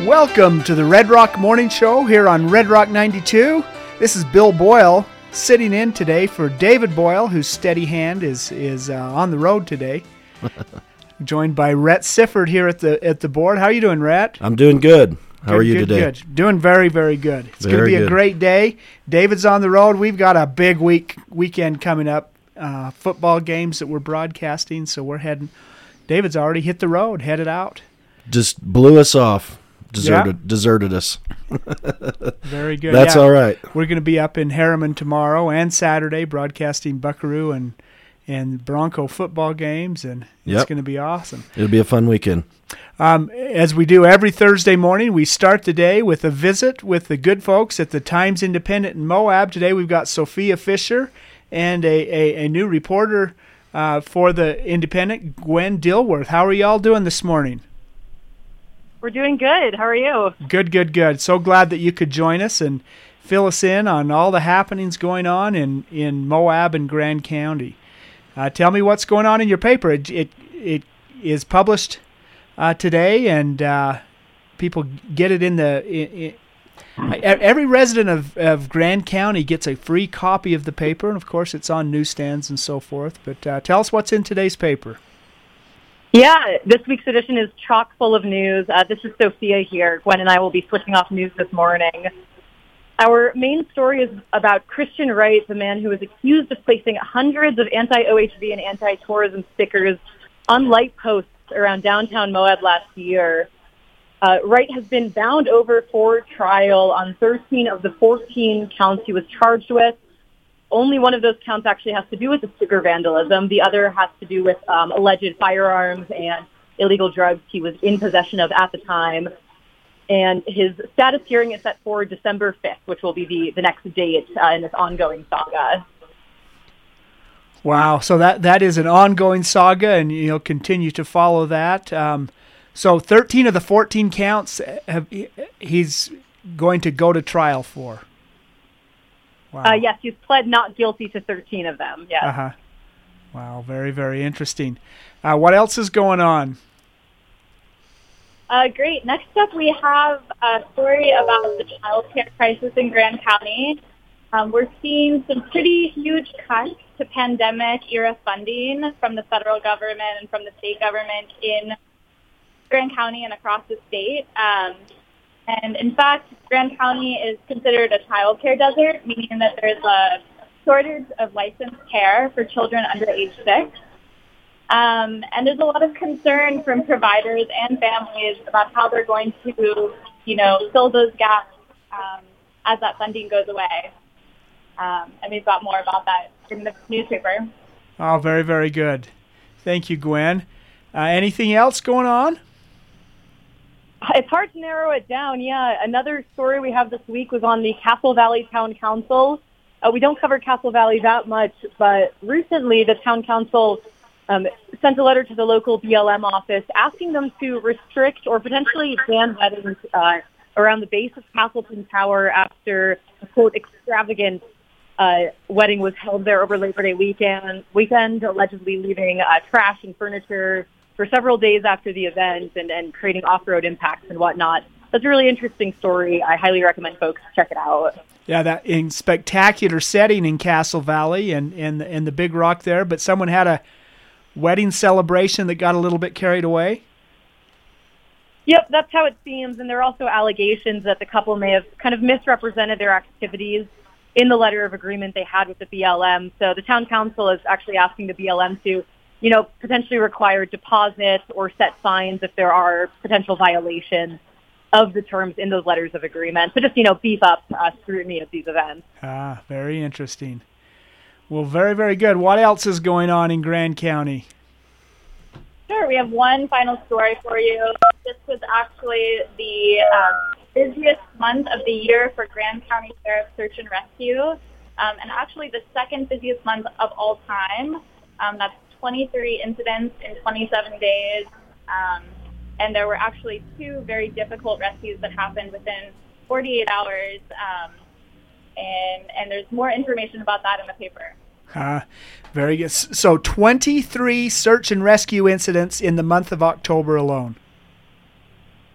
Welcome to the Red Rock Morning Show here on Red Rock 92. This is Bill Boyle sitting in today for David Boyle, whose steady hand is on the road today. Joined by Rhett Sifford here at the board. How are you doing, Rhett? I'm doing good. How are you today? Good. Doing very, very good. It's going to be a great day. David's on the road. We've got a big weekend coming up. Football games that we're broadcasting, so we're heading. David's already hit the road, headed out. Just blew us off. Deserted us. Very good. That's all right. We're going to be up in Harriman tomorrow and Saturday broadcasting Buckaroo and Bronco football games, and it's going to be awesome. It'll be a fun weekend. As we do every Thursday morning, we start the day with a visit with the good folks at the Times Independent in Moab. Today we've got Sophia Fisher and a new reporter for the Independent, Gwen Dilworth. How are y'all doing this morning? We're doing good. How are you? Good. So glad that you could join us and fill us in on all the happenings going on in Moab and Grand County. Tell me what's going on in your paper. It is published today, and people get it in the... Every resident of Grand County gets a free copy of the paper, and of course it's on newsstands and so forth. But tell us what's in today's paper. Yeah, this week's edition is chock full of news. This is Sophia here. Gwen and I will be switching off news this morning. Our main story is about Christian Wright, the man who was accused of placing hundreds of anti-OHV and anti-tourism stickers on light posts around downtown Moab last year. Wright has been bound over for trial on 13 of the 14 counts he was charged with. Only one of those counts actually has to do with the sticker vandalism. The other has to do with alleged firearms and illegal drugs he was in possession of at the time. And his status hearing is set for December 5th, which will be the next date in this ongoing saga. Wow, so that is an ongoing saga, and you'll continue to follow that. So 13 of the 14 counts he's going to go to trial for. Wow. Yes, he's pled not guilty to 13 of them. Yes. Uh-huh. Wow, very, very interesting. What else is going on? Great. Next up, we have a story about the child care crisis in Grand County. We're seeing some pretty huge cuts to pandemic-era funding from the federal government and from the state government in Grand County and across the state. And in fact, Grand County is considered a child care desert, meaning that there's a shortage of licensed care for children under age 6. And there's a lot of concern from providers and families about how they're going to, fill those gaps as that funding goes away. And we've got more about that in the newspaper. Oh, very, very good. Thank you, Gwen. Anything else going on? It's hard to narrow it down, yeah. Another story we have this week was on the Castle Valley Town Council. We don't cover Castle Valley that much, but recently the Town Council sent a letter to the local BLM office asking them to restrict or potentially ban weddings around the base of Castleton Tower after a, quote, extravagant wedding was held there over Labor Day weekend, allegedly leaving trash and furniture for several days after the event and creating off-road impacts and whatnot. That's a really interesting story. I highly recommend folks check it out. Yeah, that in spectacular setting in Castle Valley and the Big Rock there, but someone had a wedding celebration that got a little bit carried away? Yep, that's how it seems, and there are also allegations that the couple may have kind of misrepresented their activities in the letter of agreement they had with the BLM. So the town council is actually asking the BLM to potentially require deposits or set fines if there are potential violations of the terms in those letters of agreement. So just, beef up scrutiny of these events. Ah, very interesting. Well, very, very good. What else is going on in Grand County? Sure. We have one final story for you. This was actually the busiest month of the year for Grand County Sheriff's Search and Rescue, and actually the second busiest month of all time. That's 23 incidents in 27 days, and there were actually 2 very difficult rescues that happened within 48 hours, and there's more information about that in the paper. Very good. So 23 search and rescue incidents in the month of October alone.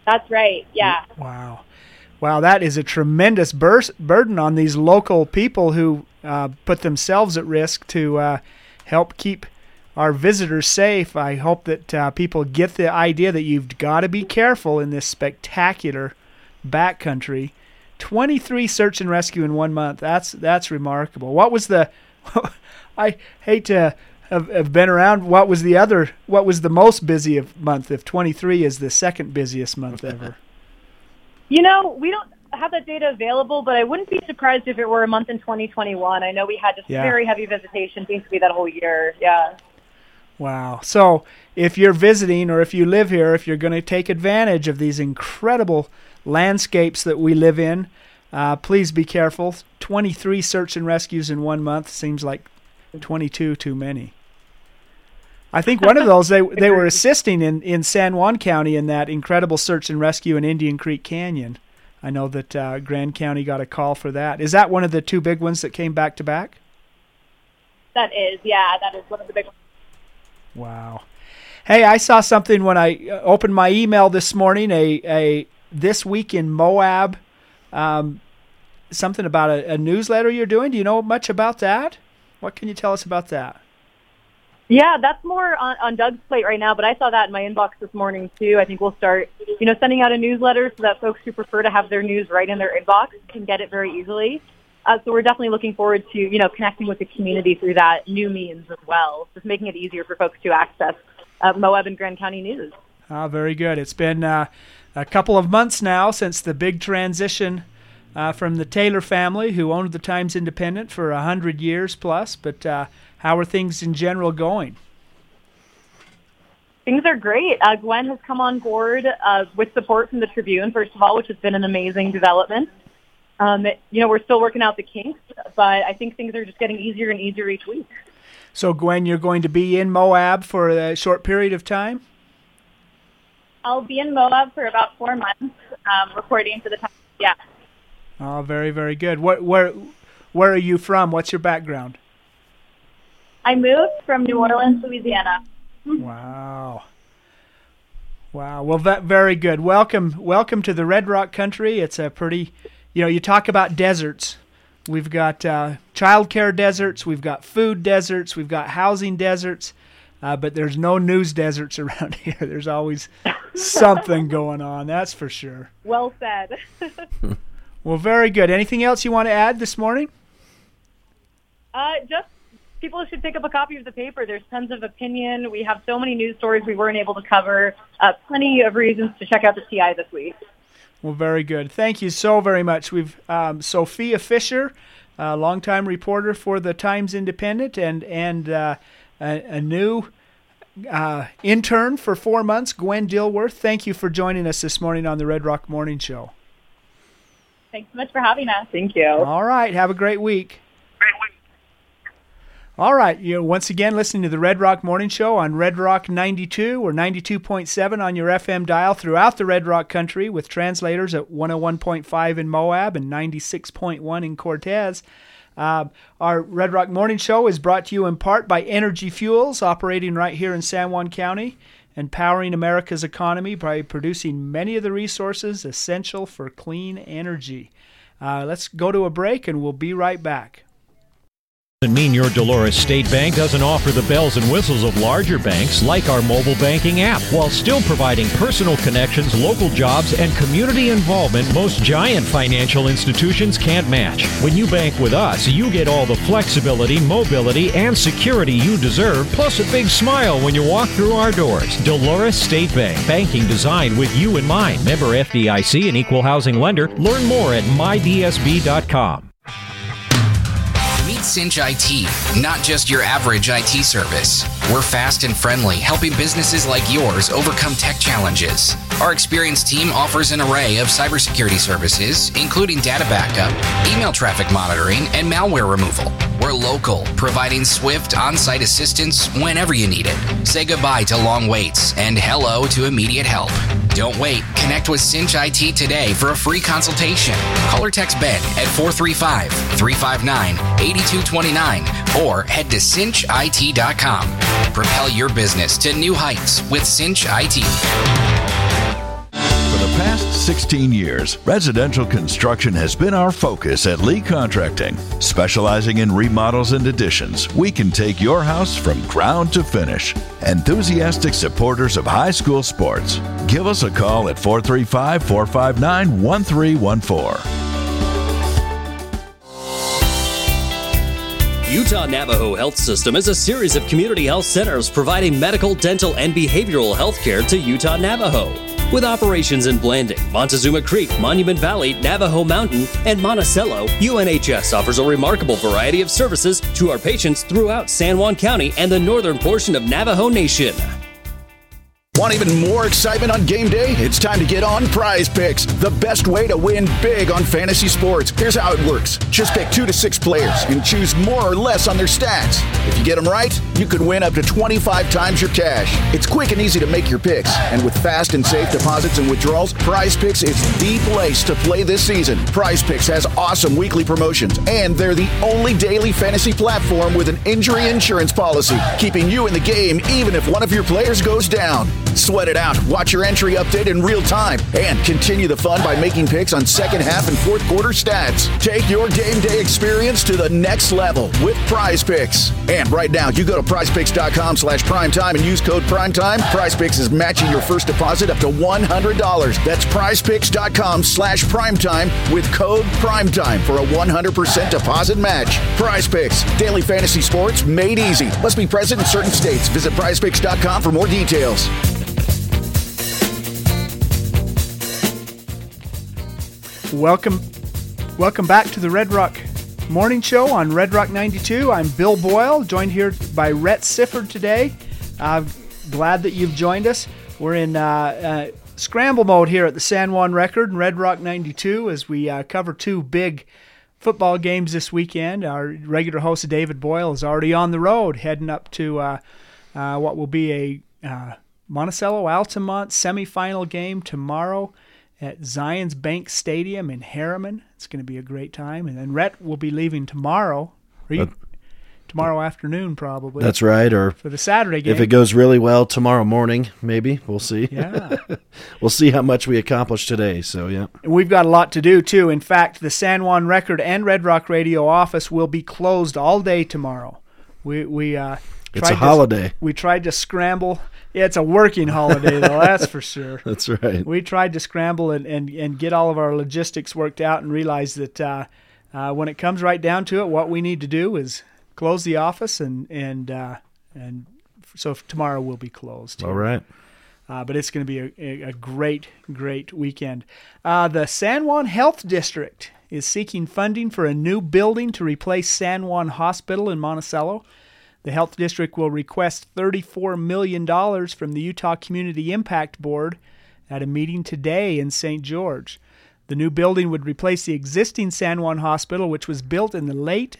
That's right, yeah. Wow, that is a tremendous burden on these local people who put themselves at risk to help keep our visitors safe. I hope that people get the idea that you've got to be careful in this spectacular backcountry. 23 search and rescue in 1 month. That's remarkable. What was the? I hate to have been around. What was the most busy month? If 23 is the second busiest month ever. We don't have that data available, but I wouldn't be surprised if it were a month in 2021. I know we had just very heavy visitation basically that whole year. Yeah. Wow. So if you're visiting or if you live here, if you're going to take advantage of these incredible landscapes that we live in, please be careful. 23 search and rescues in 1 month seems like 22 too many. I think one of those, they were assisting in San Juan County in that incredible search and rescue in Indian Creek Canyon. I know that Grand County got a call for that. Is that one of the two big ones that came back to back? That is one of the big ones. Wow. Hey, I saw something when I opened my email this morning, a This Week in Moab, something about a newsletter you're doing. Do you know much about that? What can you tell us about that? Yeah, that's more on Doug's plate right now, but I saw that in my inbox this morning too. I think we'll start, sending out a newsletter so that folks who prefer to have their news right in their inbox can get it very easily. So we're definitely looking forward to, connecting with the community through that new means as well, just making it easier for folks to access Moab and Grand County news. Very good. It's been a couple of months now since the big transition from the Taylor family, who owned the Times-Independent for 100 years plus, but how are things in general going? Things are great. Gwen has come on board with support from the Tribune, first of all, which has been an amazing development. We're still working out the kinks, but I think things are just getting easier and easier each week. So, Gwen, you're going to be in Moab for a short period of time? I'll be in Moab for about 4 months, reporting for the Times. Yeah. Oh, very, very good. Where are you from? What's your background? I moved from New Orleans, Louisiana. Wow. Well, very good. Welcome to the Red Rock country. It's a pretty, you talk about deserts. We've got childcare deserts. We've got food deserts. We've got housing deserts. But there's no news deserts around here. There's always something going on. That's for sure. Well said. Well, very good. Anything else you want to add this morning? Just people should pick up a copy of the paper. There's tons of opinion. We have so many news stories we weren't able to cover. Plenty of reasons to check out the TI this week. Well, very good. Thank you so very much. We've Sophia Fisher, a longtime reporter for the Times-Independent, and a new intern for 4 months, Gwen Dilworth. Thank you for joining us this morning on the Red Rock Morning Show. Thanks so much for having us. Thank you. All right. Have a great week. All right. You're once again listening to the Red Rock Morning Show on Red Rock 92 or 92.7 on your FM dial throughout the Red Rock country, with translators at 101.5 in Moab and 96.1 in Cortez. Our Red Rock Morning Show is brought to you in part by Energy Fuels, operating right here in San Juan County and powering America's economy by producing many of the resources essential for clean energy. Let's go to a break, and we'll be right back. Doesn't mean your Dolores State Bank doesn't offer the bells and whistles of larger banks like our mobile banking app, while still providing personal connections, local jobs, and community involvement most giant financial institutions can't match. When you bank with us, you get all the flexibility, mobility, and security you deserve, plus a big smile when you walk through our doors. Dolores State Bank, banking designed with you in mind. Member FDIC, an equal housing lender. Learn more at mydsb.com. Meet Cinch IT, not just your average IT service. We're fast and friendly, helping businesses like yours overcome tech challenges. Our experienced team offers an array of cybersecurity services, including data backup, email traffic monitoring, and malware removal. We're local, providing swift on-site assistance whenever you need it. Say goodbye to long waits and hello to immediate help. Don't wait. Connect with Cinch IT today for a free consultation. Call or text Ben at 435-359-8229 or head to cinchit.com. Propel your business to new heights with Cinch IT. For the past 16 years, residential construction has been our focus at Lee Contracting. Specializing in remodels and additions, we can take your house from ground to finish. Enthusiastic supporters of high school sports. Give us a call at 435-459-1314. Utah Navajo Health System is a series of community health centers providing medical, dental, and behavioral health care to Utah Navajo. With operations in Blanding, Montezuma Creek, Monument Valley, Navajo Mountain, and Monticello, UNHS offers a remarkable variety of services to our patients throughout San Juan County and the northern portion of Navajo Nation. Want even more excitement on game day? It's time to get on Prize Picks, the best way to win big on fantasy sports. Here's how it works. Just pick 2 to 6 players and choose more or less on their stats. If you get them right, you could win up to 25 times your cash. It's quick and easy to make your picks, and with fast and safe deposits and withdrawals, Prize Picks is the place to play this season. Prize Picks has awesome weekly promotions, and they're the only daily fantasy platform with an injury insurance policy, keeping you in the game even if one of your players goes down. Sweat it out, watch your entry update in real time, and continue the fun by making picks on second half and fourth quarter stats. Take your game day experience to the next level with Prize Picks. And right now, you go to prizepicks.com/primetime and use code primetime. Prize Picks is matching your first deposit up to $100. That's prizepicks.com/primetime with code primetime for a 100% deposit match. Prize Picks, daily fantasy sports made easy. Must be present in certain states. Visit prizepicks.com for more details. Welcome back to the Red Rock Morning Show on Red Rock 92. I'm Bill Boyle, joined here by Rhett Sifford today. Glad that you've joined us. We're in scramble mode here at the San Juan Record and Red Rock 92 as we cover 2 big football games this weekend. Our regular host, David Boyle, is already on the road, heading up to what will be a Monticello-Altamont semifinal game tomorrow at Zions Bank Stadium in Harriman. It's going to be a great time. And then Rhett will be leaving tomorrow. Tomorrow afternoon, probably. That's right. Or for the Saturday game. If it goes really well, tomorrow morning, maybe. We'll see. Yeah. We'll see how much we accomplish today. So, yeah. And we've got a lot to do, too. In fact, the San Juan Record and Red Rock Radio office will be closed all day tomorrow. It's a holiday. We tried to scramble. Yeah, it's a working holiday, though, that's for sure. That's right. We tried to scramble and get all of our logistics worked out and realized that when it comes right down to it, what we need to do is close the office, and so tomorrow will be closed. All right. But it's going to be a great, great weekend. The San Juan Health District is seeking funding for a new building to replace San Juan Hospital in Monticello. The Health District will request $34 million from the Utah Community Impact Board at a meeting today in St. George. The new building would replace the existing San Juan Hospital, which was built in the late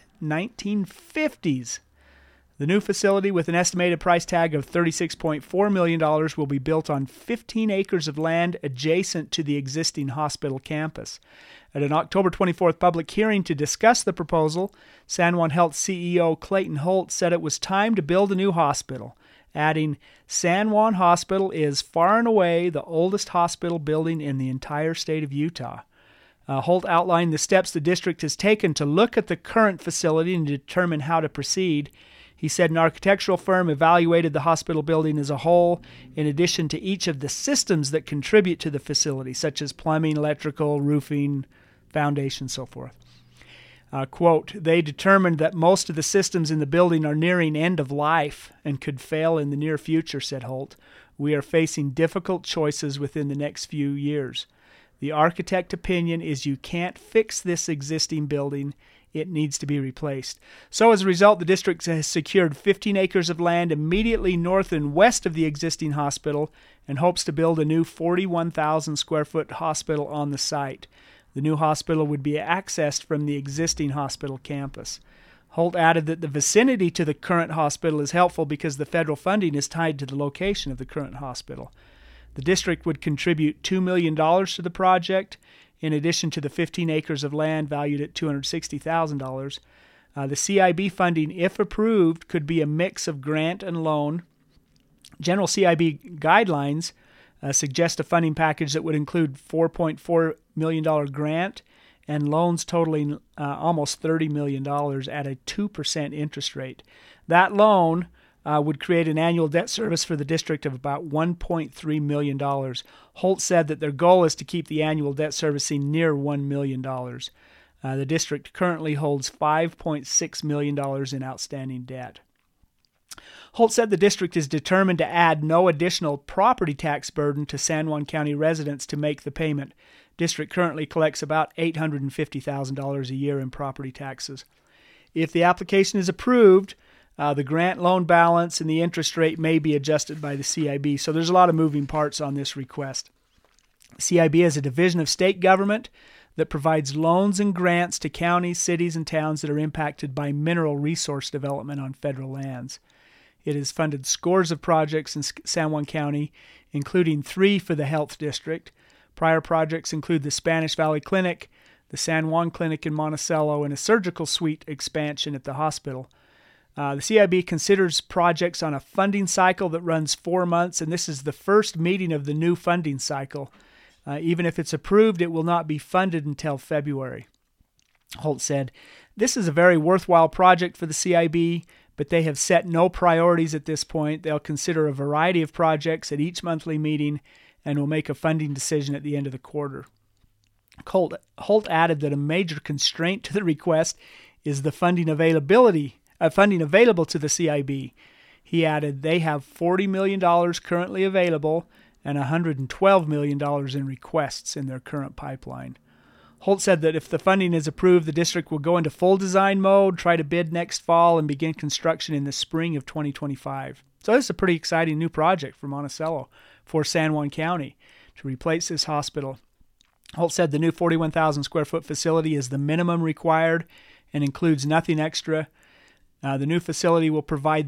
1950s. The new facility, with an estimated price tag of $36.4 million, will be built on 15 acres of land adjacent to the existing hospital campus. At an October 24th public hearing to discuss the proposal, San Juan Health CEO Clayton Holt said it was time to build a new hospital, adding, "San Juan Hospital is far and away the oldest hospital building in the entire state of Utah." Holt outlined the steps the district has taken to look at the current facility and determine how to proceed. He said an architectural firm evaluated the hospital building as a whole, in addition to each of the systems that contribute to the facility, such as plumbing, electrical, roofing, foundation, so forth. Quote, "They determined that most of the systems in the building are nearing end of life and could fail in the near future," said Holt. "We are facing difficult choices within the next few years. The architect opinion is you can't fix this existing building. It needs to be replaced." So as a result, the district has secured 15 acres of land immediately north and west of the existing hospital and hopes to build a new 41,000 square foot hospital on the site. The new hospital would be accessed from the existing hospital campus. Holt added that the vicinity to the current hospital is helpful because the federal funding is tied to the location of the current hospital. The district would contribute $2 million to the project, in addition to the 15 acres of land valued at $260,000. The CIB funding, if approved, could be a mix of grant and loan. General CIB guidelines suggest a funding package that would include $4.4 million grant and loans totaling almost $30 million at a 2% interest rate. That loan would create an annual debt service for the district of about $1.3 million. Holt said that their goal is to keep the annual debt servicing near $1 million. The district currently holds $5.6 million in outstanding debt. Holt said the district is determined to add no additional property tax burden to San Juan County residents to make the payment. District currently collects about $850,000 a year in property taxes. If the application is approved, the grant loan balance and the interest rate may be adjusted by the CIB. So there's a lot of moving parts on this request. CIB is a division of state government that provides loans and grants to counties, cities, and towns that are impacted by mineral resource development on federal lands. It has funded scores of projects in San Juan County, including 3 for the health district. Prior projects include the Spanish Valley Clinic, the San Juan Clinic in Monticello, and a surgical suite expansion at the hospital. The CIB considers projects on a funding cycle that runs 4 months, and this is the first meeting of the new funding cycle. Even if it's approved, it will not be funded until February. Holt said, "This is a very worthwhile project for the CIB, but they have set no priorities at this point. They'll consider a variety of projects at each monthly meeting and will make a funding decision at the end of the quarter." Holt added that a major constraint to the request is the funding available to the CIB. He added they have $40 million currently available and $112 million in requests in their current pipeline. Holt said that if the funding is approved, the district will go into full design mode, try to bid next fall, and begin construction in the spring of 2025. So this is a pretty exciting new project for Monticello, for San Juan County, to replace this hospital. Holt said the new 41,000 square foot facility is the minimum required and includes nothing extra. The new facility will provide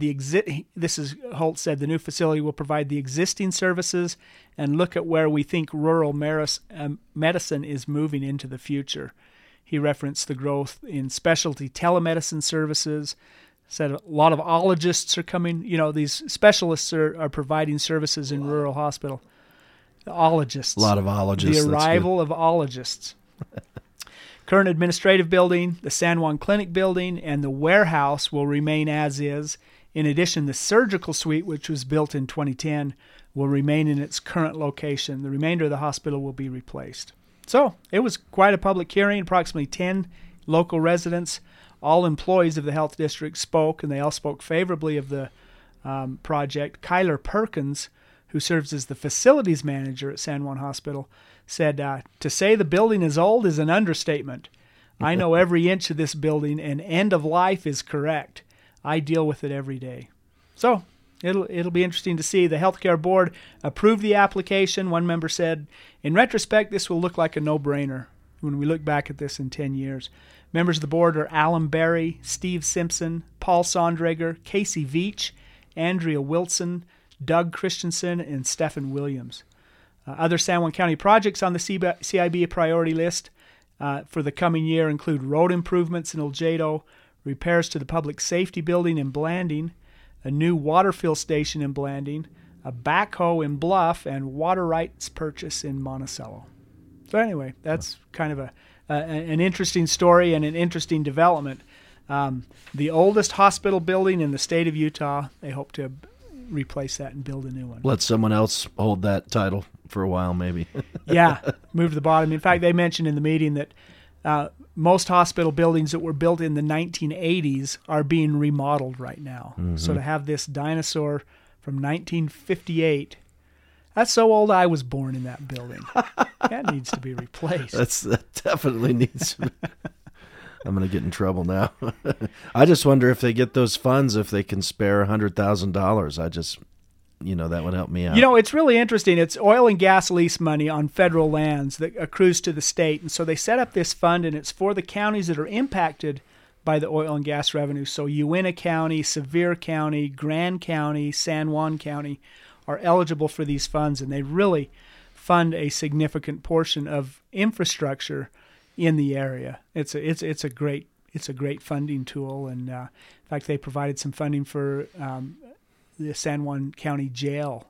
Holt said the new facility will provide the existing services and look at where we think rural medicine is moving into the future. He referenced the growth in specialty telemedicine services, said a lot of ologists are coming. These specialists are providing services in rural hospital. The ologists. A lot of ologists. The arrival of ologists. Current administrative building, the San Juan Clinic building, and the warehouse will remain as is. In addition, the surgical suite, which was built in 2010, will remain in its current location. The remainder of the hospital will be replaced. So it was quite a public hearing. Approximately 10 local residents, all employees of the health district, spoke, and they all spoke favorably of the project. Kyler Perkins, who serves as the facilities manager at San Juan Hospital, said, "To say the building is old is an understatement. I know every inch of this building, and end of life is correct. I deal with it every day." So it'll be interesting to see. The healthcare board approved the application. One member said, "In retrospect, this will look like a no-brainer when we look back at this in 10 years. Members of the board are Alan Berry, Steve Simpson, Paul Sondrager, Casey Veach, Andrea Wilson, Doug Christensen, and Stephen Williams. Other San Juan County projects on the CIB priority list for the coming year include road improvements in Oljedo, repairs to the public safety building in Blanding, a new water fill station in Blanding, a backhoe in Bluff, and water rights purchase in Monticello. So anyway, that's kind of an interesting story and an interesting development. The oldest hospital building in the state of Utah, they hope to replace that and build a new one. Let someone else hold that title for a while, maybe. Yeah, move to the bottom. In fact, they mentioned in the meeting that most hospital buildings that were built in the 1980s are being remodeled right now. Mm-hmm. So to have this dinosaur from 1958, that's so old I was born in that building. That needs to be replaced. That definitely needs to be. I'm going to get in trouble now. I just wonder if they get those funds, if they can spare $100,000. I just, that would help me out. It's really interesting. It's oil and gas lease money on federal lands that accrues to the state. And so they set up this fund, and it's for the counties that are impacted by the oil and gas revenue. So Uintah County, Sevier County, Grand County, San Juan County are eligible for these funds, and they really fund a significant portion of infrastructure in the area. It's a great funding tool, and in fact, they provided some funding for the San Juan County Jail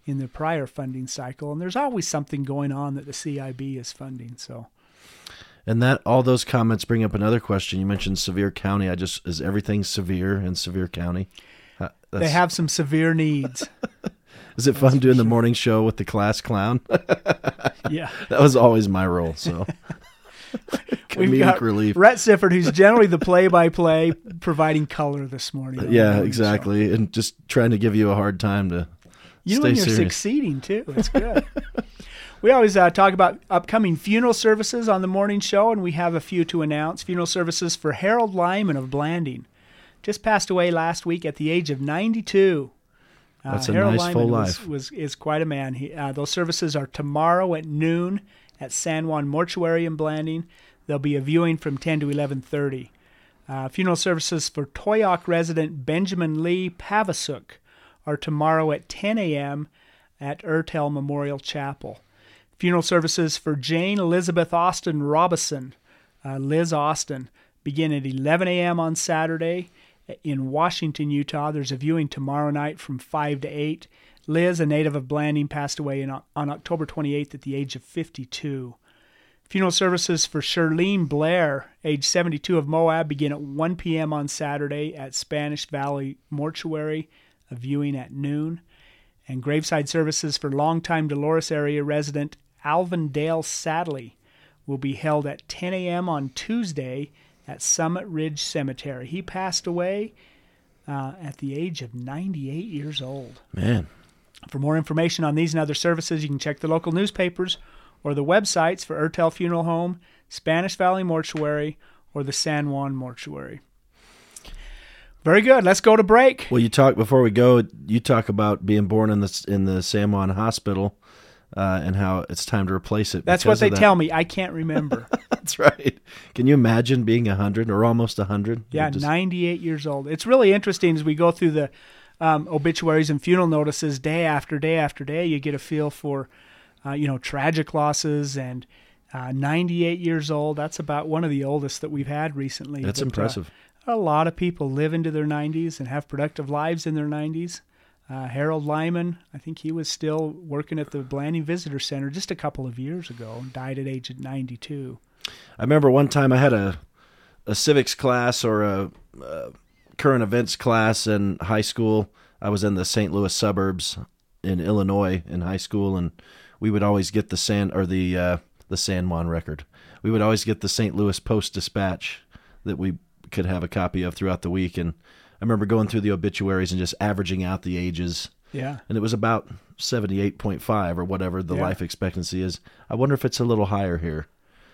in the prior funding cycle. And there's always something going on that the CIB is funding. So, and that all those comments bring up another question. You mentioned Sevier County. Is everything severe in Sevier County? They have some severe needs. Is it fun doing the morning show with the class clown? Yeah. That was always my role, so. We've got relief. Rhett Sifford, who's generally the play-by-play, providing color this morning. Yeah, exactly. Show. And just trying to give you a hard time to stay and you're serious. Succeeding, too. It's good. We always talk about upcoming funeral services on the morning show, and we have a few to announce. Funeral services for Harold Lyman of Blanding. Just passed away last week at the age of 92. That's a Harold nice Lyman full life. is quite a man. Those services are tomorrow at noon at San Juan Mortuary in Blanding. There'll be a viewing from 10 to 11:30. Funeral services for Toyoak resident Benjamin Lee Pavasuk are tomorrow at 10 a.m. at Ertel Memorial Chapel. Funeral services for Jane Elizabeth Austin Robison, Liz Austin, begin at 11 a.m. on Saturday. In Washington, Utah, there's a viewing tomorrow night from 5 to 8. Liz, a native of Blanding, passed away on October 28th at the age of 52. Funeral services for Shirlene Blair, age 72 of Moab, begin at 1 p.m. on Saturday at Spanish Valley Mortuary, a viewing at noon. And graveside services for longtime Dolores area resident Alvin Dale Sadley will be held at 10 a.m. on Tuesday at Summit Ridge Cemetery. He passed away at the age of 98 years old. Man. For more information on these and other services, you can check the local newspapers or the websites for Ertel Funeral Home, Spanish Valley Mortuary, or the San Juan Mortuary. Very good. Let's go to break. Well, before we go, you talk about being born in the San Juan Hospital and how it's time to replace it. That's what they tell me. I can't remember. That's right. Can you imagine being 100 or almost 100? Yeah, 98 years old. It's really interesting as we go through the obituaries and funeral notices day after day after day. You get a feel for, tragic losses, and 98 years old. That's about one of the oldest that we've had recently. That's impressive. A lot of people live into their 90s and have productive lives in their 90s. Harold Lyman, I think he was still working at the Blanding Visitor Center just a couple of years ago, died at age 92. I remember one time I had a civics class or a current events class in high school. I was in the St. Louis suburbs in Illinois in high school, and we would always get the San Juan Record. We would always get the St. Louis Post-Dispatch that we could have a copy of throughout the week, and I remember going through the obituaries and just averaging out the ages. Yeah. And it was about 78.5 or whatever the life expectancy is. I wonder if it's a little higher here.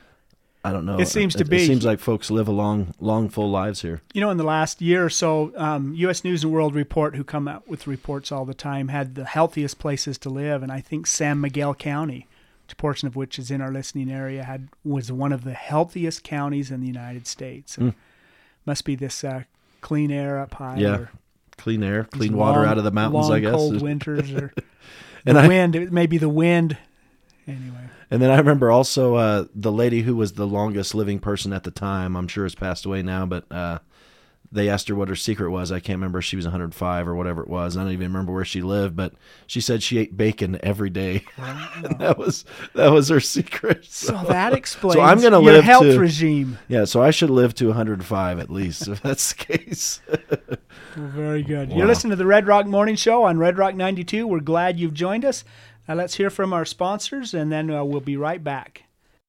I don't know. It seems to be. It seems like folks live long, full lives here. In the last year or so, U.S. News & World Report, who come out with reports all the time, had the healthiest places to live, and I think San Miguel County, a portion of which is in our listening area, was one of the healthiest counties in the United States. Must be this clean air up high. Yeah, clean air, clean water out of the mountains, I guess. Cold winters, or wind. It may be the wind. Anyway. And then I remember also the lady who was the longest living person at the time, I'm sure has passed away now, but they asked her what her secret was. I can't remember if she was 105 or whatever it was. I don't even remember where she lived, but she said she ate bacon every day. Wow. that was her secret. So that explains so I'm gonna your live health regime. Yeah, so I should live to 105 at least, if that's the case. Well, very good. Wow. You're listening to the Red Rock Morning Show on Red Rock 92. We're glad you've joined us. Let's hear from our sponsors, and then we'll be right back.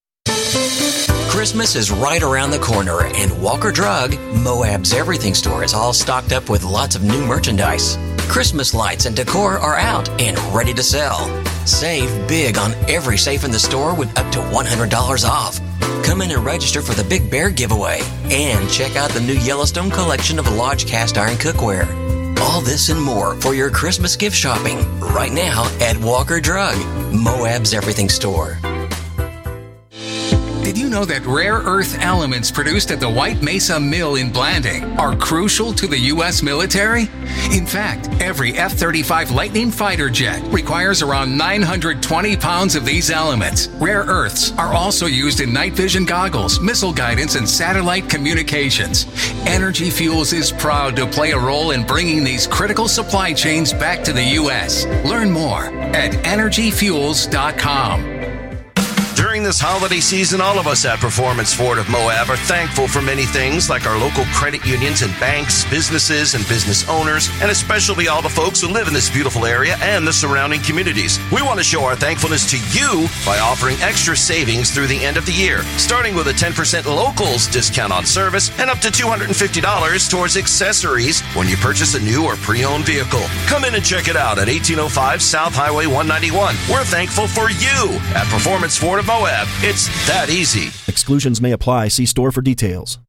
Christmas is right around the corner, and Walker Drug, Moab's everything store, is all stocked up with lots of new merchandise. Christmas lights and decor are out and ready to sell. Save big on every safe in the store with up to $100 off. Come in and register for the Big Bear giveaway, and check out the new Yellowstone collection of Lodge cast iron cookware. All this and more for your Christmas gift shopping right now at Walker Drug, Moab's everything store. Did you know that rare earth elements produced at the White Mesa Mill in Blanding are crucial to the U.S. military? In fact, every F-35 Lightning fighter jet requires around 920 pounds of these elements. Rare earths are also used in night vision goggles, missile guidance, and satellite communications. Energy Fuels is proud to play a role in bringing these critical supply chains back to the U.S. Learn more at energyfuels.com. During this holiday season, all of us at Performance Ford of Moab are thankful for many things like our local credit unions and banks, businesses and business owners, and especially all the folks who live in this beautiful area and the surrounding communities. We want to show our thankfulness to you by offering extra savings through the end of the year, starting with a 10% locals discount on service and up to $250 towards accessories when you purchase a new or pre-owned vehicle. Come in and check it out at 1805 South Highway 191. We're thankful for you at Performance Ford of Moab. It's that easy. Exclusions may apply. See store for details.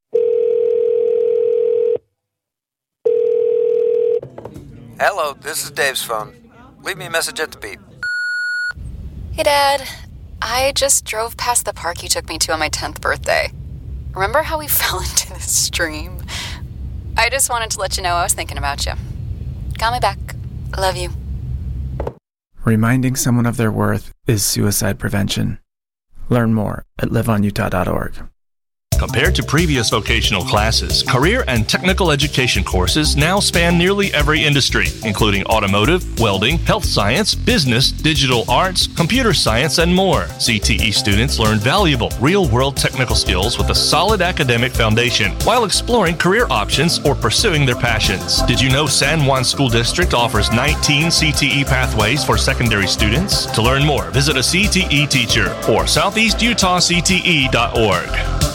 Hello, this is Dave's phone. Leave me a message at the beep. Hey, Dad. I just drove past the park you took me to on my 10th birthday. Remember how we fell into the stream? I just wanted to let you know I was thinking about you. Call me back. Love you. Reminding someone of their worth is suicide prevention. Learn more at liveonutah.org. Compared to previous vocational classes, career and technical education courses now span nearly every industry, including automotive, welding, health science, business, digital arts, computer science, and more. CTE students learn valuable, real-world technical skills with a solid academic foundation while exploring career options or pursuing their passions. Did you know San Juan School District offers 19 CTE pathways for secondary students? To learn more, visit a CTE teacher or southeastutahcte.org.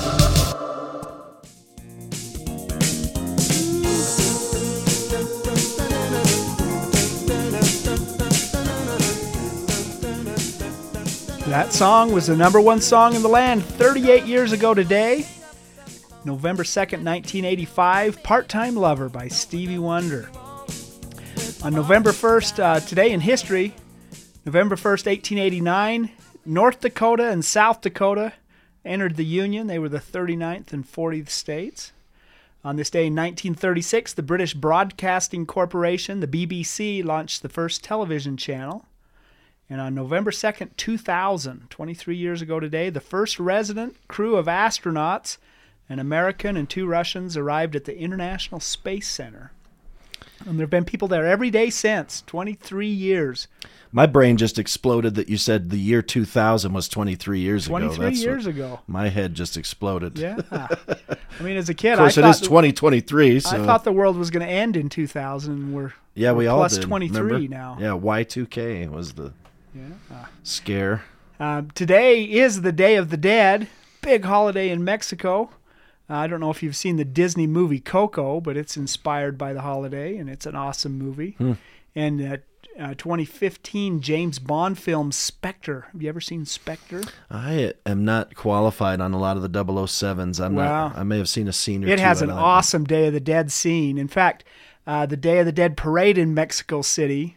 That song was the number one song in the land 38 years ago today. November 2nd, 1985, Part-Time Lover by Stevie Wonder. On November 1st, today in history, November 1st, 1889, North Dakota and South Dakota entered the Union. They were the 39th and 40th states. On this day in 1936, the British Broadcasting Corporation, the BBC, launched the first television channel. And on November 2nd, 2000, 23 years ago today, the first resident crew of astronauts, an American and 2 Russians, arrived at the International Space Center. And there have been people there every day since, 23 years. My brain just exploded that you said the year 2000 was 23 years ago. 23 years ago. My head just exploded. Yeah. I mean, as a kid, of course, it is 2023. So. I thought the world was going to end in 2000, and we're we all plus did. 23 Remember? now. Yeah, Y2K was the scare. Today is the Day of the Dead, big holiday in Mexico. I don't know if you've seen the Disney movie Coco, but it's inspired by the holiday, and it's an awesome movie. And 2015 James Bond film Spectre. Have you ever seen Spectre? I am not qualified on a lot of the 007s. I may have seen a scene or two. It has an awesome Day of the Dead scene. In fact, the Day of the Dead parade in Mexico City,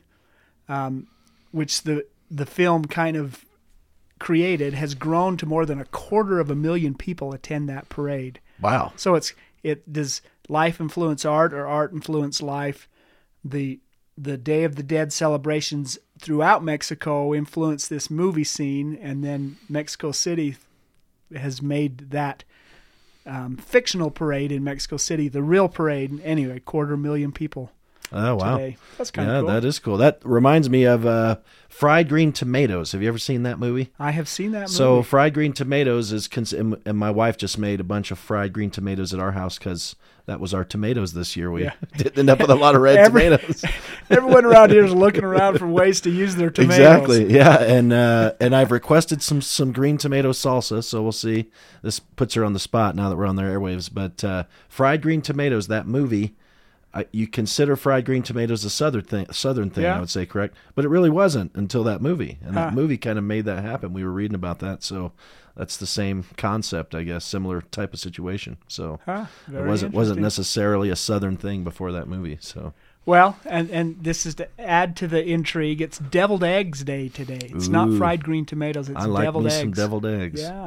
which the film kind of created, has grown to more than 250,000 people attend that parade. Wow. So does life influence art or art influence life? The Day of the Dead celebrations throughout Mexico influence this movie scene, and then Mexico City has made that fictional parade in Mexico City the real parade. Anyway, 250,000 people. Oh, wow. Today. That's kind of cool. Yeah, that is cool. That reminds me of Fried Green Tomatoes. Have you ever seen that movie? I have seen that movie. So Fried Green Tomatoes is, and my wife just made a bunch of fried green tomatoes at our house because that was our tomatoes this year. We didn't end up with a lot of red tomatoes. Everyone around here is looking around for ways to use their tomatoes. Exactly, yeah. And I've requested some green tomato salsa, so we'll see. This puts her on the spot now that we're on their airwaves. But Fried Green Tomatoes, that movie, you consider fried green tomatoes a southern thing, I would say, correct? But it really wasn't until that movie. And that movie kind of made that happen. We were reading about that, so that's the same concept, I guess, similar type of situation. So it wasn't necessarily a southern thing before that movie. So well, and this is to add to the intrigue. It's Deviled Eggs Day today. It's not fried green tomatoes. It's deviled eggs. Some deviled eggs. Yeah.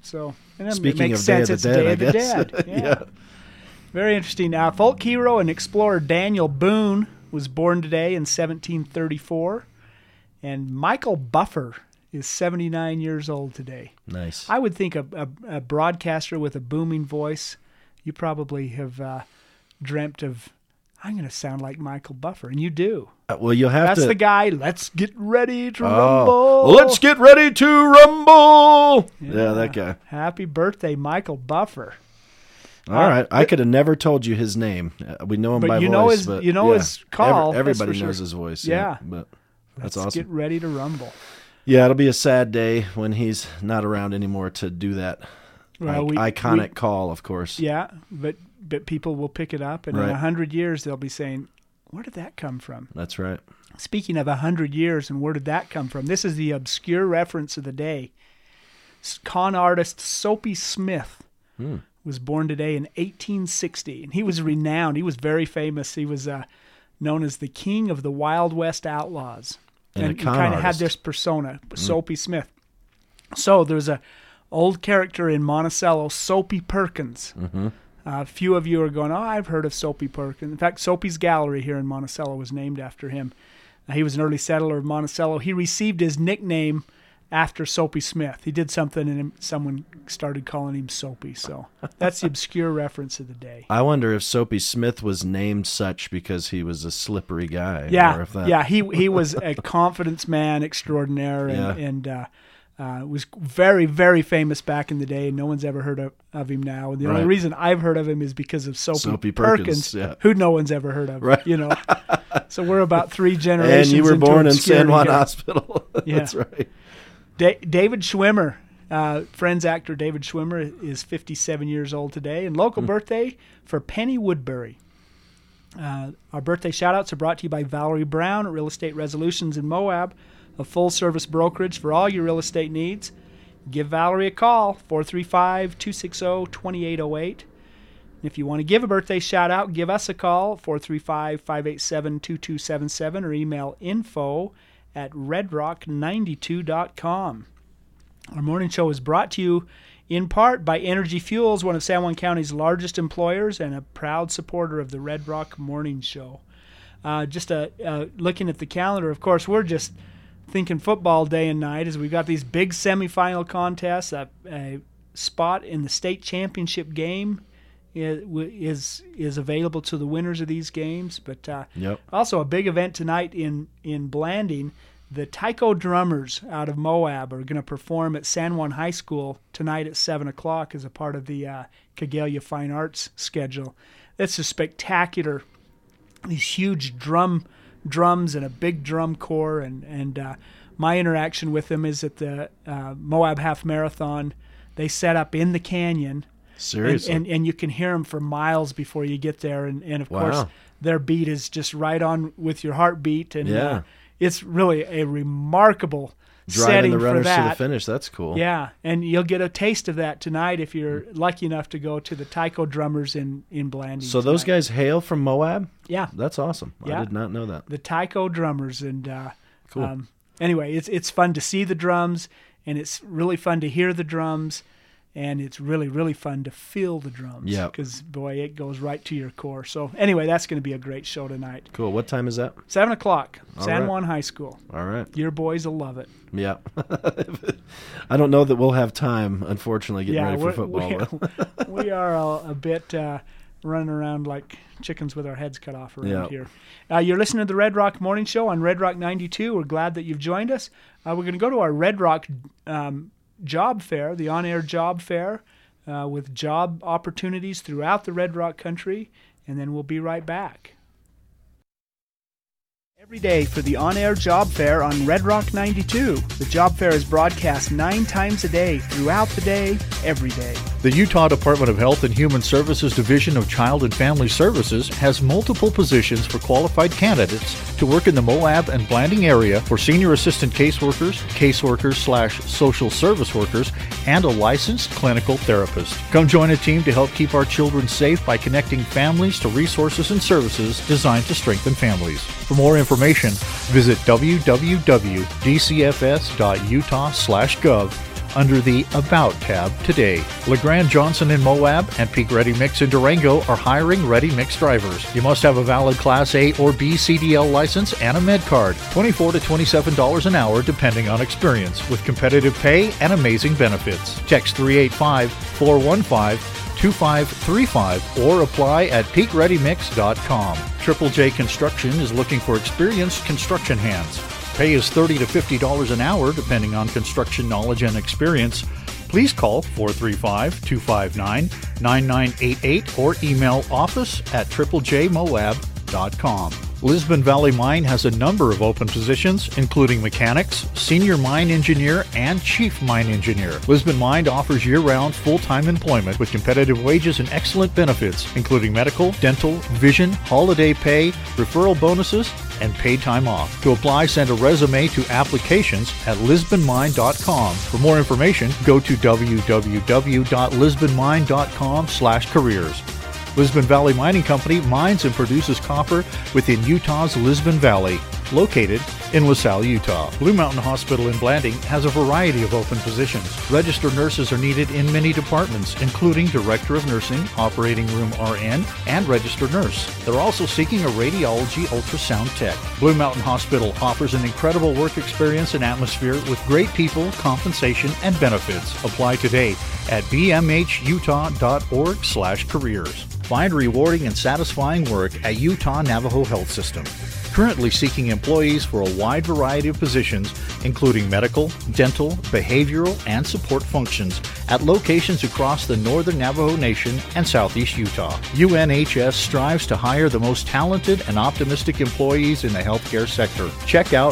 So, and Speaking it makes of sense. Day It's of the Dead, Day I of the guess. Dead. Yeah. Very interesting. Folk hero and explorer Daniel Boone was born today in 1734, and Michael Buffer is 79 years old today. Nice. I would think a broadcaster with a booming voice, you probably have dreamt of, I'm going to sound like Michael Buffer, and you do. Well, you'll have That's to. the guy. Let's get ready to rumble. Let's get ready to rumble. Yeah, that guy. Happy birthday, Michael Buffer. All right, I could have never told you his name. We know him by voice, but his call. Everybody knows his voice. Yeah, but that's Let's awesome. Get ready to rumble. Yeah, it'll be a sad day when he's not around anymore to do that iconic call, of course. Yeah, but people will pick it up, and in 100 years they'll be saying, "Where did that come from?" That's right. Speaking of 100 years and where did that come from? This is the obscure reference of the day. Con artist Soapy Smith was born today in 1860, and he was renowned. He was very famous. He was known as the king of the Wild West outlaws. And he kind of had this persona, Soapy Smith. So there's a old character in Monticello, Soapy Perkins. A few of you are going, oh, I've heard of Soapy Perkins. In fact, Soapy's Gallery here in Monticello was named after him. He was an early settler of Monticello. He received his nickname after Soapy Smith. He did something and someone started calling him Soapy. So that's the obscure reference of the day. I wonder if Soapy Smith was named such because he was a slippery guy. Yeah, or if that... yeah. He was a confidence man extraordinaire and was very, very famous back in the day. No one's ever heard of him now. And the only reason I've heard of him is because of Soapy Perkins, who no one's ever heard of. Right. You know. So we're about 3 generations. And you were born in San Juan here. Hospital. That's right. David Schwimmer, Friends actor David Schwimmer, is 57 years old today. And local birthday for Penny Woodbury. Our birthday shout-outs are brought to you by Valerie Brown at Real Estate Resolutions in Moab, a full-service brokerage for all your real estate needs. Give Valerie a call, 435-260-2808. If you want to give a birthday shout-out, give us a call, 435-587-2277, or email info@redrock92.com. Our morning show is brought to you in part by Energy Fuels, one of San Juan County's largest employers and a proud supporter of the Red Rock Morning Show. Just looking at the calendar, of course, we're just thinking football day and night as we've got these big semifinal contests. A spot in the state championship game is available to the winners of these games. But also a big event tonight in Blanding. The Tyco Drummers out of Moab are going to perform at San Juan High School tonight at 7 o'clock as a part of the Kagalia Fine Arts schedule. It's a spectacular, these huge drums and a big drum corps. And my interaction with them is at the Moab Half Marathon. They set up in the canyon. Seriously? And you can hear them for miles before you get there. And of course, their beat is just right on with your heartbeat. And it's really a remarkable setting the runners for that. to the finish. That's cool. Yeah, and you'll get a taste of that tonight if you're lucky enough to go to the Tyco Drummers in Blanding. So those guys hail from Moab? Yeah. That's awesome. Yeah. I did not know that. The Tyco Drummers. And cool. Anyway, it's fun to see the drums, and it's really fun to hear the drums. And it's really, really fun to feel the drums. Yeah. Because, boy, it goes right to your core. So, anyway, that's going to be a great show tonight. Cool. What time is that? 7 o'clock, All San right. Juan High School. All right. Your boys will love it. Yeah. I don't know that we'll have time, unfortunately, getting ready for football. We are a bit running around like chickens with our heads cut off around here. You're listening to the Red Rock Morning Show on Red Rock 92. We're glad that you've joined us. We're going to go to our Red Rock job fair, the on-air job fair, with job opportunities throughout the Red Rock country, and then we'll be right back. Every day for the on-air job fair on Red Rock 92. The job fair is broadcast 9 times a day, throughout the day, every day. The Utah Department of Health and Human Services Division of Child and Family Services has multiple positions for qualified candidates to work in the Moab and Blanding area for senior assistant caseworkers/social service workers, and a licensed clinical therapist. Come join a team to help keep our children safe by connecting families to resources and services designed to strengthen families. For more information, visit www.dcfs.utah/gov under the About tab today. LeGrand Johnson in Moab and Peak Ready Mix in Durango are hiring ready mix drivers. You must have a valid Class A or B CDL license and a med card. $24 to $27 an hour depending on experience, with competitive pay and amazing benefits. Text 385-415-2535 or apply at peakreadymix.com. Triple J Construction is looking for experienced construction hands. Pay is $30 to $50 an hour depending on construction knowledge and experience. Please call 435-259-9988 or email office@triplejmoab.com. Lisbon Valley Mine has a number of open positions, including mechanics, senior mine engineer, and chief mine engineer. Lisbon Mine offers year-round full-time employment with competitive wages and excellent benefits, including medical, dental, vision, holiday pay, referral bonuses, and paid time off. To apply, send a resume to applications at lisbonmine.com. For more information, go to www.lisbonmine.com/careers. Lisbon Valley Mining Company mines and produces copper within Utah's Lisbon Valley, located in LaSalle, Utah. Blue Mountain Hospital in Blanding has a variety of open positions. Registered nurses are needed in many departments, including Director of Nursing, Operating Room RN, and Registered Nurse. They're also seeking a radiology ultrasound tech. Blue Mountain Hospital offers an incredible work experience and atmosphere with great people, compensation, and benefits. Apply today at bmhutah.org/careers. Find rewarding and satisfying work at Utah Navajo Health System. Currently seeking employees for a wide variety of positions, including medical, dental, behavioral, and support functions at locations across the northern Navajo Nation and southeast Utah. UNHS strives to hire the most talented and optimistic employees in the healthcare sector. Check out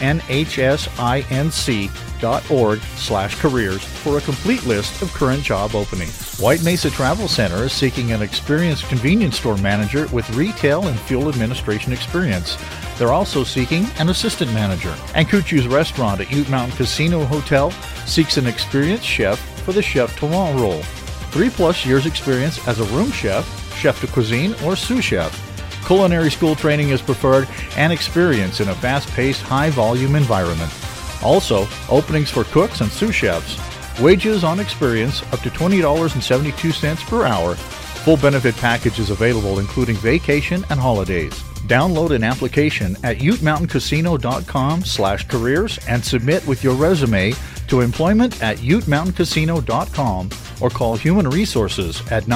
unhsinc.org/careers for a complete list of current job openings. White Mesa Travel Center is seeking an experienced convenience store manager with retail and fuel administration experience. They're also seeking an assistant manager. And Kuchu's Restaurant at Ute Mountain Casino Hotel seeks an experienced chef for the Chef Talent role. 3+ years experience as a room chef, chef de cuisine, or sous chef. Culinary school training is preferred and experience in a fast-paced, high-volume environment. Also, openings for cooks and sous chefs. Wages on experience up to $20.72 per hour. Full benefit package is available, including vacation and holidays. Download an application at utemountainCasino.com/careers and submit with your resume to employment@utemountainCasino.com or call Human Resources at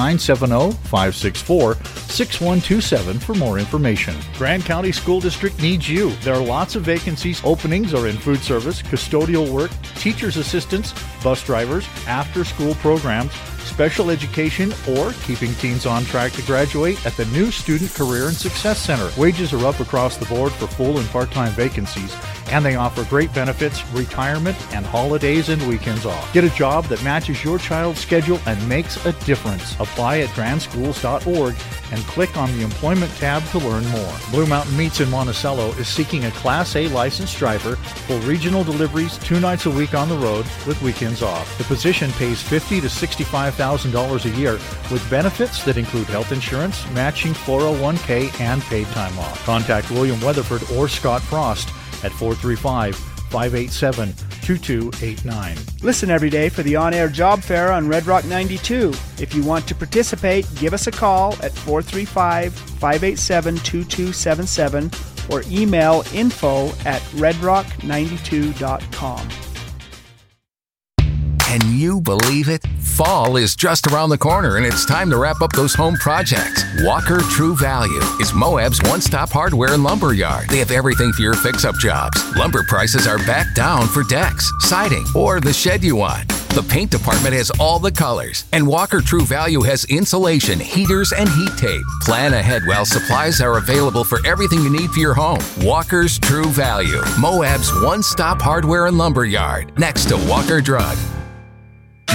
970-564-6127 for more information. Grand County School District needs you. There are lots of vacancies. Openings are in food service, custodial work, teacher's assistants, bus drivers, after-school programs, special education, or keeping teens on track to graduate at the new Student Career and Success Center. Wages are up across the board for full and part-time vacancies, and they offer great benefits, retirement, and holidays and weekends off. Get a job that matches your child's schedule and makes a difference. Apply at grandschools.org and click on the Employment tab to learn more. Blue Mountain Meats in Monticello is seeking a Class A licensed driver for regional deliveries 2 nights a week on the road with weekends off. The position pays $50,000 to $65,000 a year with benefits that include health insurance, matching 401k, and paid time off. Contact William Weatherford or Scott Frost at 435-587-2289. Listen every day for the on-air job fair on Red Rock 92. If you want to participate, give us a call at 435-587-2277 or email info@redrock92.com. Can you believe it? Fall is just around the corner and it's time to wrap up those home projects. Walker True Value is Moab's one-stop hardware and lumber yard. They have everything for your fix-up jobs. Lumber prices are back down for decks, siding, or the shed you want. The paint department has all the colors, and Walker True Value has insulation, heaters, and heat tape. Plan ahead while supplies are available for everything you need for your home. Walker's True Value, Moab's one-stop hardware and lumber yard, next to Walker Drug.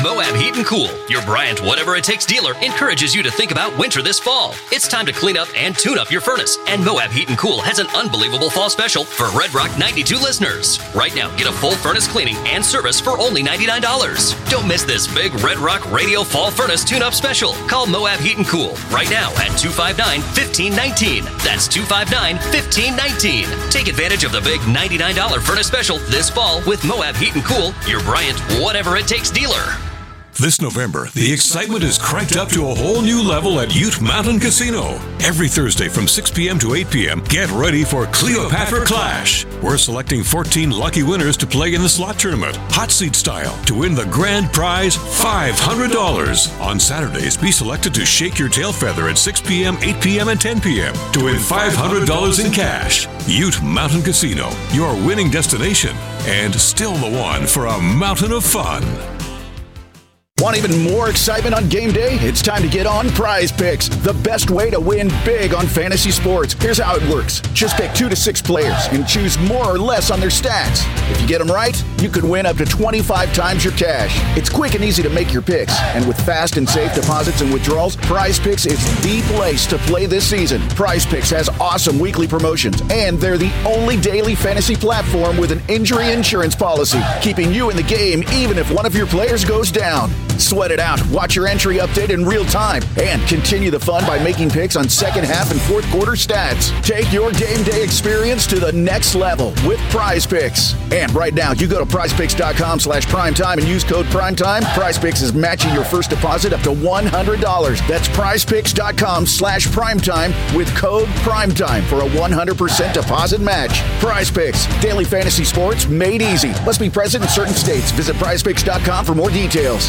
Moab Heat and Cool, your Bryant Whatever It Takes dealer, encourages you to think about winter this fall. It's time to clean up and tune up your furnace, and Moab Heat and Cool has an unbelievable fall special for Red Rock 92 listeners. Right now, get a full furnace cleaning and service for only $99. Don't miss this big Red Rock Radio Fall Furnace Tune-Up Special. Call Moab Heat and Cool right now at 259-1519. That's 259-1519. Take advantage of the big $99 furnace special this fall with Moab Heat and Cool, your Bryant Whatever It Takes dealer. This November, the excitement is cranked up to a whole new level at Ute Mountain Casino. Every Thursday from 6 p.m. to 8 p.m., get ready for Cleopatra Clash. We're selecting 14 lucky winners to play in the slot tournament, hot seat style, to win the grand prize, $500. On Saturdays, be selected to shake your tail feather at 6 p.m., 8 p.m., and 10 p.m. to win $500 in cash. Ute Mountain Casino, your winning destination, and still the one for a mountain of fun. Want even more excitement on game day? It's time to get on Prize Picks, the best way to win big on fantasy sports. Here's how it works. Just pick 2 to 6 players and choose more or less on their stats. If you get them right, you could win up to 25 times your cash. It's quick and easy to make your picks, and with fast and safe deposits and withdrawals, Prize Picks is the place to play this season. Prize Picks has awesome weekly promotions, and they're the only daily fantasy platform with an injury insurance policy, keeping you in the game even if one of your players goes down. Sweat it out, watch your entry update in real time, and continue the fun by making picks on second half and fourth quarter stats. Take your game day experience to the next level with Prize Picks. And right now, you go to prizepicks.com/primetime and use code primetime. Prize Picks is matching your first deposit up to $100. That's prizepicks.com/primetime with code primetime for a 100% deposit match. Prize Picks, daily fantasy sports made easy. Must be present in certain states. Visit prizepicks.com for more details.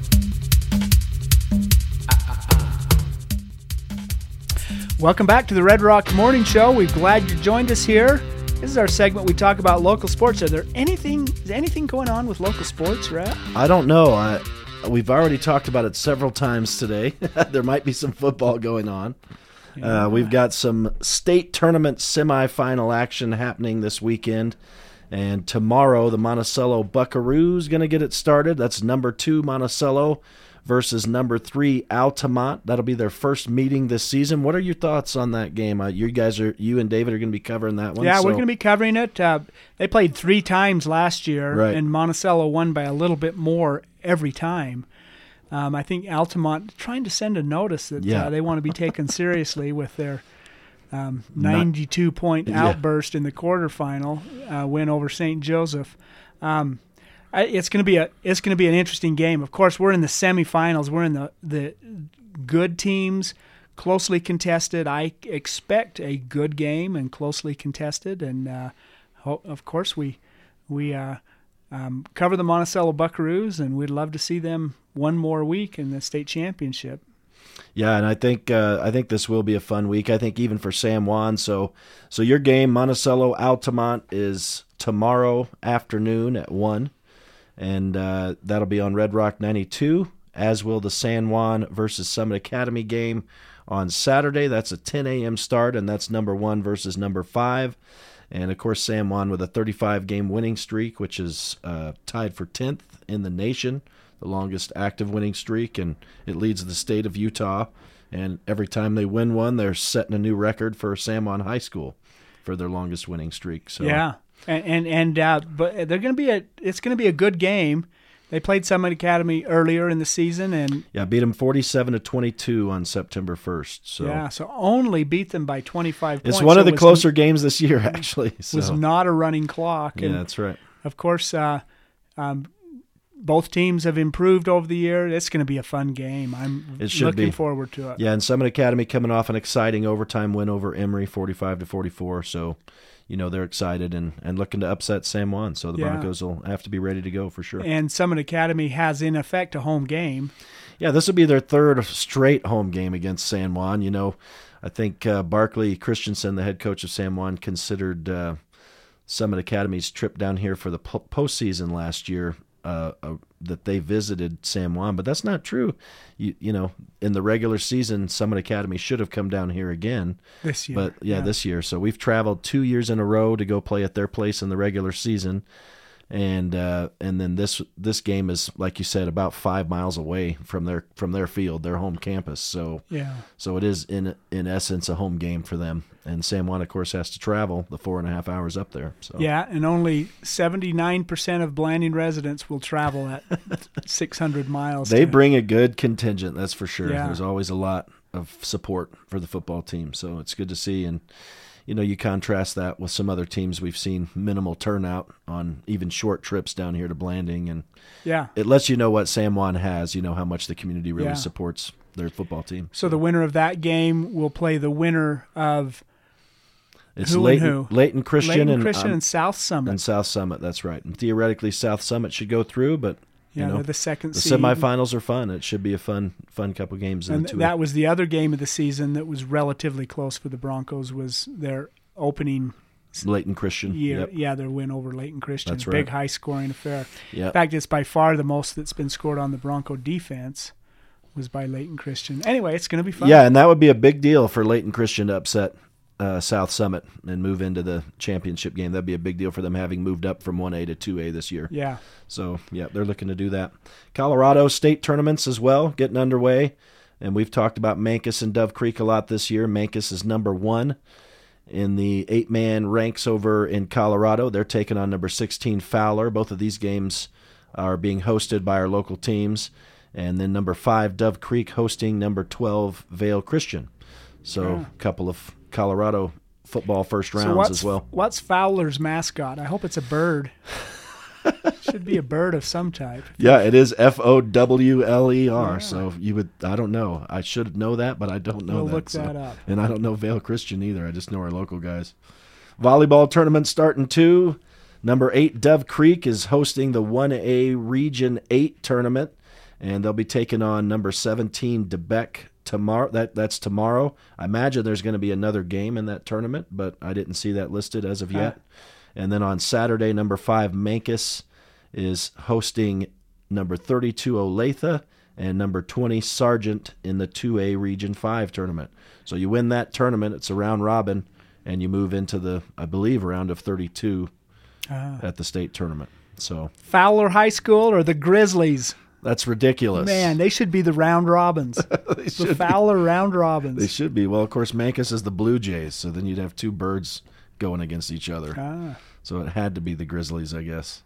Welcome back to the Red Rock Morning Show. We're glad you joined us here. This is our segment. We talk about local sports. Is anything going on with local sports, Red? I don't know. We've already talked about it several times today. There might be some football going on. Yeah. We've got some state tournament semifinal action happening this weekend. And tomorrow, the Monticello Buckaroos going to get it started. That's number 2 Monticello versus number 3 Altamont. That'll be their first meeting this season. What are your thoughts on that game? You and David are going to be covering that one. Yeah, we're going to be covering it. They played 3 times last year, right, and Monticello won by a litlittle bit more every time. I think Altamont trying to send a notice that they want to be taken seriously with their 92-point outburst in the quarterfinal win over St. Joseph. It's going to be an interesting game. Of course, we're in the semifinals. We're in the good teams, closely contested. I expect a good game and closely contested. And of course, we cover the Monticello Buckaroos, and we'd love to see them one more week in the state championship. Yeah, and I think this will be a fun week. I think even for San Juan. So your game, Monticello Altamont, is tomorrow afternoon at 1. And that'll be on Red Rock 92, as will the San Juan versus Summit Academy game on Saturday. That's a 10 a.m. start, and that's number 1 versus number 5. And, of course, San Juan with a 35-game winning streak, which is tied for 10th in the nation, the longest active winning streak, and it leads the state of Utah. And every time they win one, they're setting a new record for San Juan High School for their longest winning streak. So yeah. But it's going to be a good game. They played Summit Academy earlier in the season and beat them 47-22 on September 1st. So only beat them by 25 points. It's one of the closer games this year, actually. It was not a running clock. And that's right. Of course, both teams have improved over the year. It's going to be a fun game. I'm looking forward to it. Yeah, and Summit Academy coming off an exciting overtime win over Emory, 45-44. So, they're excited and looking to upset San Juan. So the Broncos will have to be ready to go for sure. And Summit Academy has, in effect, a home game. Yeah, this will be their 3rd straight home game against San Juan. I think Barkley Christensen, the head coach of San Juan, considered Summit Academy's trip down here for the postseason last year that they visited San Juan, but that's not true. In the regular season, Summit Academy should have come down here again this year. But this year. So we've traveled 2 years in a row to go play at their place in the regular season, And then this game is, like you said, about 5 miles away from their field, their home campus. So so it is in essence a home game for them. And San Juan, of course, has to travel the 4.5 hours up there. So yeah, and only 79% of Blanding residents will travel at 600 miles. They bring a good contingent, that's for sure. Yeah. There's always a lot of support for the football team, so it's good to see. And you contrast that with some other teams we've seen minimal turnout on even short trips down here to Blanding, and it lets you know what San Juan has, how much the community really supports their football team. So the winner of that game will play the winner of Layton Christian and South Summit. And South Summit, that's right. And theoretically South Summit should go through, but they're the second the seed. semifinals are fun. It should be a fun couple games. And that was the other game of the season that was relatively close for the Broncos, was their opening Layton Christian. Their win over Layton Christian. That's a big high-scoring affair. Yep. In fact, it's by far the most that's been scored on the Bronco defense was by Layton Christian. Anyway, it's going to be fun. Yeah, and that would be a big deal for Layton Christian to upset South Summit and move into the championship game. That'd be a big deal for them, having moved up from 1A to 2A this year. Yeah. So, they're looking to do that. Colorado state tournaments as well, getting underway. And we've talked about Mancos and Dove Creek a lot this year. Mancos is number 1 in the 8-man ranks over in Colorado. They're taking on number 16 Fowler. Both of these games are being hosted by our local teams. And then number 5 Dove Creek hosting number 12 Vale Christian. So a couple of Colorado football first rounds as well. What's Fowler's mascot? I hope it's a bird. Should be a bird of some type. Yeah, it is Fowler. Yeah. So I don't know. I should know that, but I don't know that. We'll look that up. And I don't know Vale Christian either. I just know our local guys. Volleyball tournament starting too. Number 8 Dove Creek is hosting the 1A Region 8 tournament, and they'll be taking on number 17 DeBeck tomorrow. That's tomorrow. I imagine there's going to be another game in that tournament, but I didn't see that listed as of yet. And then on Saturday, number 5 Mancos is hosting number 32 Olathe and number 20 Sargent in the 2A Region 5 tournament. So you win that tournament, it's a round robin, and you move into the, I believe, round of 32 at the state tournament. So Fowler High School or the Grizzlies? That's ridiculous. Man, they should be the round robins. The Fowler round robins. They should be. Well, of course, Mancos is the Blue Jays, so then you'd have two birds going against each other. So it had to be the Grizzlies, I guess.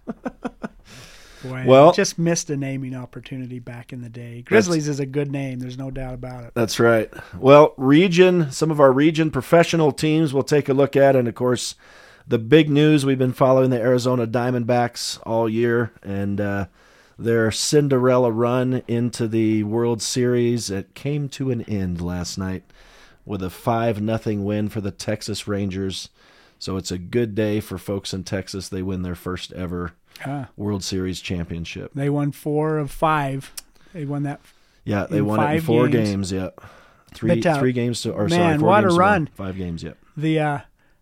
Boy, well, just missed a naming opportunity back in the day. Grizzlies is a good name. There's no doubt about it. That's right. Well, some of our region professional teams we'll take a look at, and, of course, the big news, we've been following the Arizona Diamondbacks all year, and their Cinderella run into the World Series, it came to an end last night with a 5-0 win for the Texas Rangers. So it's a good day for folks in Texas. They win their first ever World Series championship. They won 4 of 5. They won that. Yeah, they won it in 4 games. Yeah, three games to, or man, 4 what games a run! 5 games. Yeah. The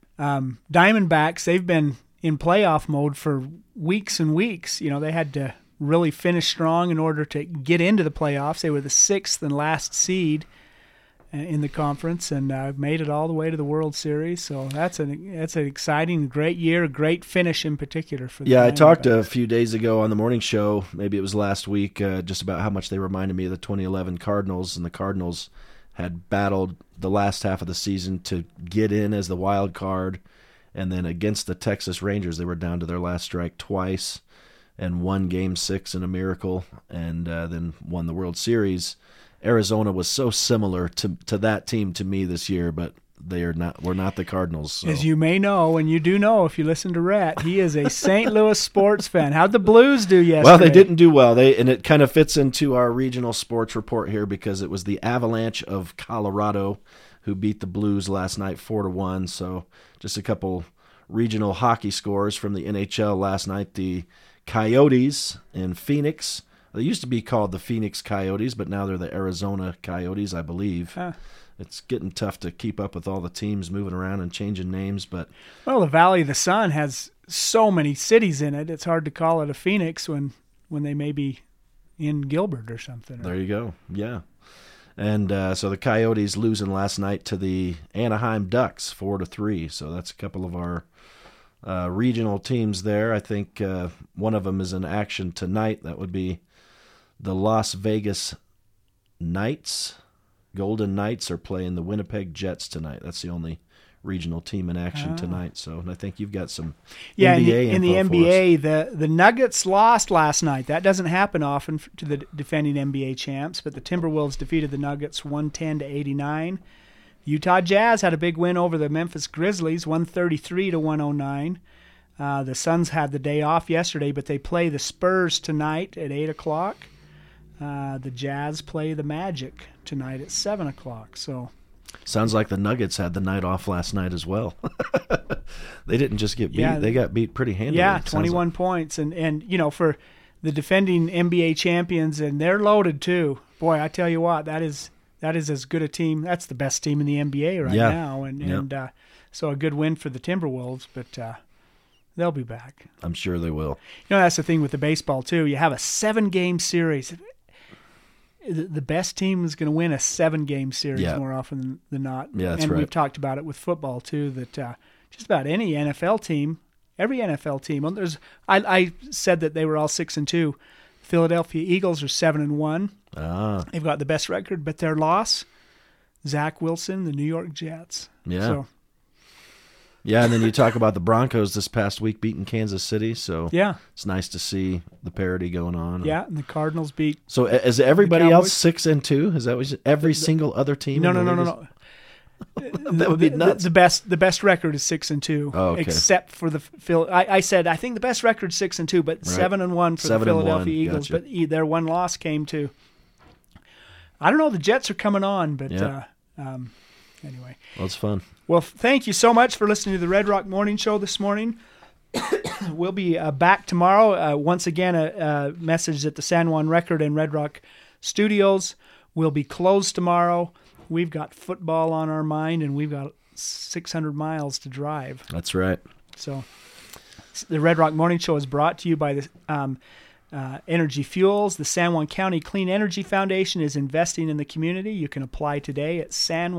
Diamondbacks, they've been in playoff mode for weeks and weeks. You know, they had to really finish strong in order to get into the playoffs. They were the 6th and last seed in the conference, and made it all the way to the World Series. So that's an exciting, great year, a great finish in particular for the Diamondbacks. I talked a few days ago on the morning show, maybe it was last week, just about how much they reminded me of the 2011 Cardinals, and the Cardinals had battled the last half of the season to get in as the wild card, and then against the Texas Rangers, they were down to their last strike twice and won Game 6 in a miracle, and then won the World Series. Arizona was so similar to that team to me this year, but we're not the Cardinals. So. As you may know, and you do know if you listen to Rhett, he is a St. Louis sports fan. How'd the Blues do yesterday? Well, they didn't do well. And it kind of fits into our regional sports report here, because it was the Avalanche of Colorado who beat the Blues last night 4-1. So just a couple regional hockey scores from the NHL last night. The Coyotes in Phoenix. They used to be called the Phoenix Coyotes, but now they're the Arizona Coyotes, I believe. It's getting tough to keep up with all the teams moving around and changing names. Well, the Valley of the Sun has so many cities in it, it's hard to call it a Phoenix when they may be in Gilbert or something. There you go, yeah. And so the Coyotes losing last night to the Anaheim Ducks 4-3. So that's a couple of our regional teams there. I think one of them is in action tonight. That would be the Las Vegas Knights. Golden Knights are playing the Winnipeg Jets tonight. That's the only regional team in action tonight. So, and I think you've got some NBA in the info NBA, the Nuggets lost last night. That doesn't happen often to the defending NBA champs, but the Timberwolves defeated the Nuggets 110-89. Utah Jazz had a big win over the Memphis Grizzlies, 133-109. The Suns had the day off yesterday, but they play the Spurs tonight at 8 o'clock. The Jazz play the Magic tonight at 7 o'clock. So, sounds like the Nuggets had the night off last night as well. They didn't just get beat; they got beat pretty handily. Yeah, 21 points, and you know, for the defending NBA champions, and they're loaded too. Boy, I tell you what, that is as good a team. That's the best team in the NBA right now, and so a good win for the Timberwolves, but they'll be back. I'm sure they will. You know, that's the thing with the baseball too. You have a 7-game series. The best team is going to win a 7-game series more often than not. Yeah, that's and right. We've talked about it with football too. That just about any NFL team, every NFL team. I said that they were all 6-2. Philadelphia Eagles are 7-1. They've got the best record, but their loss, Zach Wilson, the New York Jets. Yeah. So, yeah, and then you talk about the Broncos this past week beating Kansas City, so it's nice to see the parity going on. Yeah, and the Cardinals beat. So is everybody else 6-2? Is that what every single other team? No. That would be nuts. The best record is 6-2. Oh, okay. Except for the Phil. I said I think the best record is 6-2, but 7-1 for the Philadelphia Eagles. Gotcha. But their one loss came to. I don't know. The Jets are coming on, but anyway. Well, it's fun. Well, thank you so much for listening to the Red Rock Morning Show this morning. We'll be back tomorrow. Once again, a message that the San Juan Record and Red Rock Studios will be closed tomorrow. We've got football on our mind, and we've got 600 miles to drive. That's right. So the Red Rock Morning Show is brought to you by the Energy Fuels. The San Juan County Clean Energy Foundation is investing in the community. You can apply today at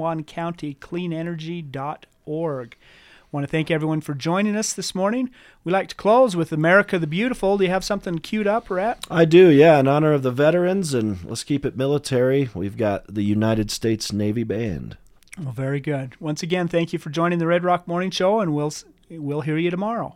sanjuancountycleanenergy.org. I want to thank everyone for joining us this morning. We like to close with America the Beautiful. Do you have something queued up, Rhett? I do, yeah. In honor of the veterans, and let's keep it military, we've got the United States Navy Band. Well, very good. Once again, thank you for joining the Red Rock Morning Show, and we'll hear you tomorrow.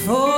for